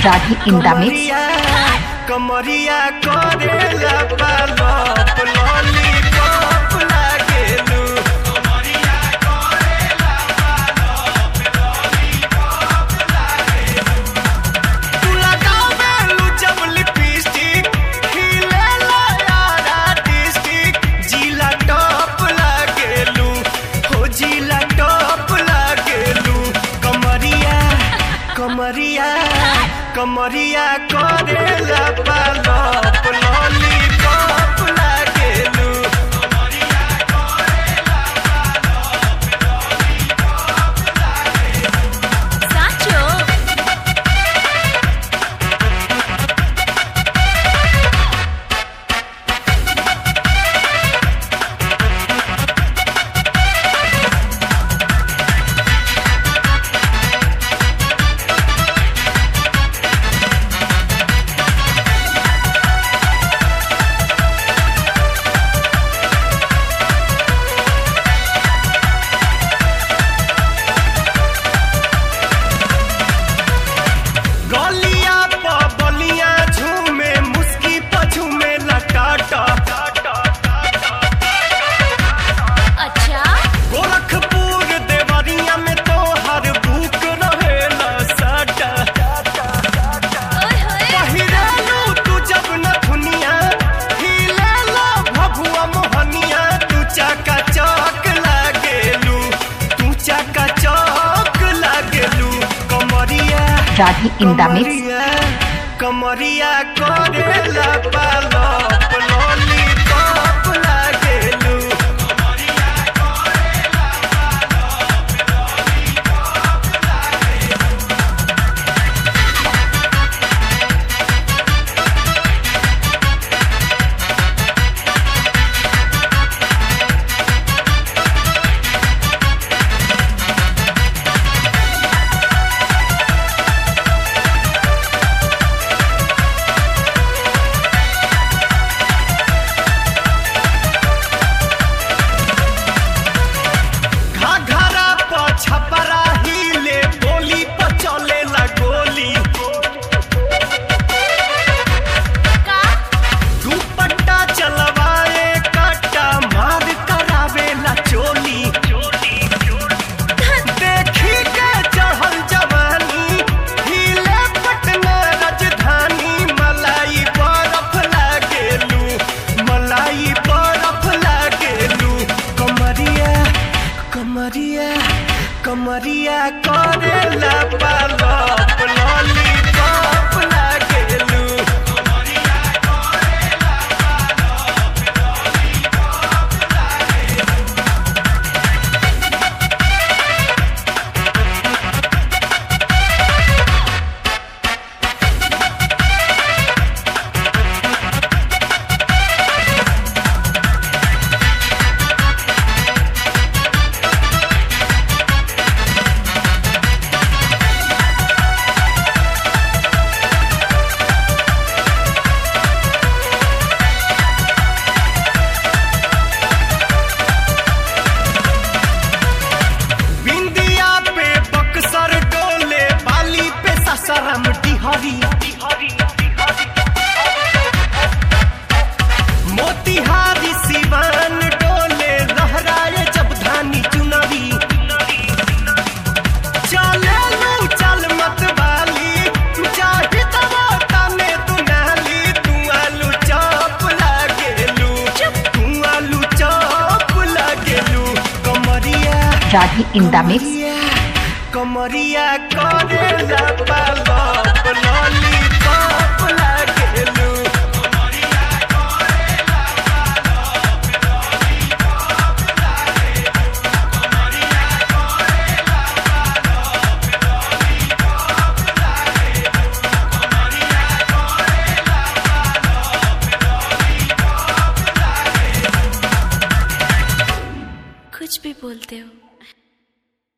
Radhi in the mix. कमरिया करेला पालप lollipop लागेलू कमरिया करेला पालप लॉलीपॉप लागेलू तू लगावेलू जब लिपस्टिक खिलेला यारा डिस्ट्रिक्ट जिला टॉप लागेलू हो जिला टॉप लागेलू कमरिया कमरिया कमरिया करेला पालप लॉलीपॉप लागेलू कमरिया करेला पालप लॉलीपॉप लागेलू साचो Radhi in the mix. कमरिया करेला पालप लॉलीपॉप लागेलू कमरिया करेला पालप लॉलीपॉप लागेलू कमरिया करेला पालप लॉलीपॉप लागेलू कमरिया करेला पालप लॉलीपॉप लागेलू मोतिहारी सिवान डोले लहराए जब धानी चुनरी चले लू चल मत वाली चाहे तवाता में तू नाली तू आलू चौप लागेलू तू आलू चौप लागेलू कमरिया Radhi in the mix. कमरिया करेला पालप लॉलीपॉप लागेलू कमरिया करेला पालप लॉलीपॉप लागेलू कमरिया करेला पालप लॉलीपॉप लागेलू कमरिया करेला पालप लॉलीपॉप लागेलू कुछ भी बोलते हो।